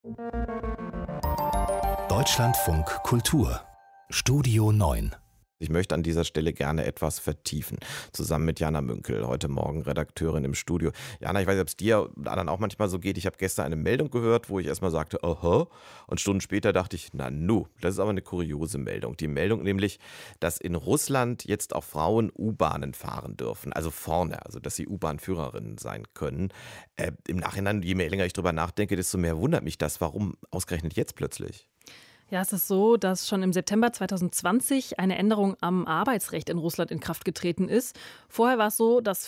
Deutschlandfunk Kultur Studio 9. Ich möchte an dieser Stelle gerne etwas vertiefen, zusammen mit Jana Münkel, heute Morgen Redakteurin im Studio. Jana, ich weiß nicht, ob es dir und anderen auch manchmal so geht. Ich habe gestern eine Meldung gehört, wo ich erstmal sagte, aha, und Stunden später dachte ich, na nu, das ist aber eine kuriose Meldung. Die Meldung nämlich, dass in Russland jetzt auch Frauen U-Bahnen fahren dürfen, also vorne, also dass sie U-Bahn-Führerinnen sein können. Im Nachhinein, je mehr länger ich drüber nachdenke, desto mehr wundert mich das. Warum ausgerechnet jetzt plötzlich? Ja, es ist so, dass schon im September 2020 eine Änderung am Arbeitsrecht in Russland in Kraft getreten ist. Vorher war es so, dass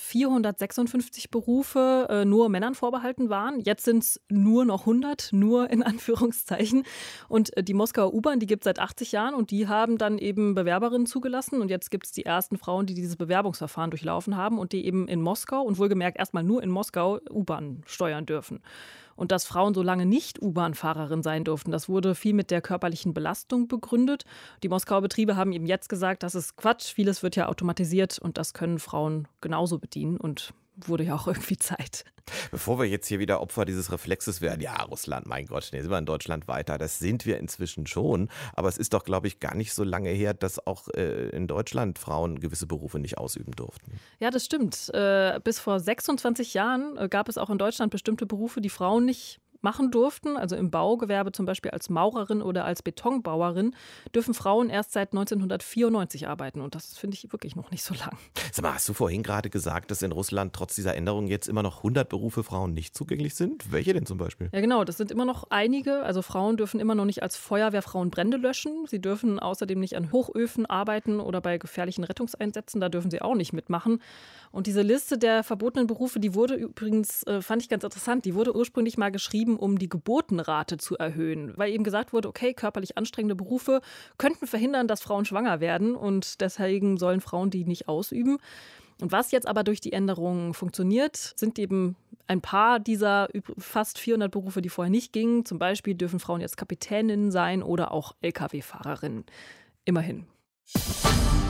456 Berufe nur Männern vorbehalten waren. Jetzt sind es nur noch 100, nur in Anführungszeichen. Und die Moskauer U-Bahn, die gibt es seit 80 Jahren und die haben dann eben Bewerberinnen zugelassen. Und jetzt gibt es die ersten Frauen, die dieses Bewerbungsverfahren durchlaufen haben und die eben in Moskau und wohlgemerkt erstmal nur in Moskau U-Bahn steuern dürfen. Und dass Frauen so lange nicht U-Bahn-Fahrerin sein durften, das wurde viel mit der körperlichen Belastung begründet. Die Moskauer Betriebe haben eben jetzt gesagt, das ist Quatsch, vieles wird ja automatisiert und das können Frauen genauso bedienen und wurde ja auch irgendwie Zeit. Bevor wir jetzt hier wieder Opfer dieses Reflexes werden, ja, Russland, mein Gott, nee, sind wir in Deutschland weiter, das sind wir inzwischen schon, aber es ist doch, glaube ich, gar nicht so lange her, dass auch in Deutschland Frauen gewisse Berufe nicht ausüben durften. Ja, das stimmt. Bis vor 26 Jahren gab es auch in Deutschland bestimmte Berufe, die Frauen nicht machen durften. Also im Baugewerbe zum Beispiel als Maurerin oder als Betonbauerin dürfen Frauen erst seit 1994 arbeiten. Und das finde ich wirklich noch nicht so lang. Sag mal, hast du vorhin gerade gesagt, dass in Russland trotz dieser Änderung jetzt immer noch 100 Berufe Frauen nicht zugänglich sind? Welche denn zum Beispiel? Ja, genau. Das sind immer noch einige. Also Frauen dürfen immer noch nicht als Feuerwehrfrauen Brände löschen. Sie dürfen außerdem nicht an Hochöfen arbeiten oder bei gefährlichen Rettungseinsätzen. Da dürfen sie auch nicht mitmachen. Und diese Liste der verbotenen Berufe, die wurde übrigens, fand ich ganz interessant, die wurde ursprünglich mal geschrieben, um die Geburtenrate zu erhöhen. Weil eben gesagt wurde, okay, körperlich anstrengende Berufe könnten verhindern, dass Frauen schwanger werden. Und deswegen sollen Frauen die nicht ausüben. Und was jetzt aber durch die Änderungen funktioniert, sind eben ein paar dieser fast 400 Berufe, die vorher nicht gingen. Zum Beispiel dürfen Frauen jetzt Kapitäninnen sein oder auch Lkw-Fahrerinnen. Immerhin.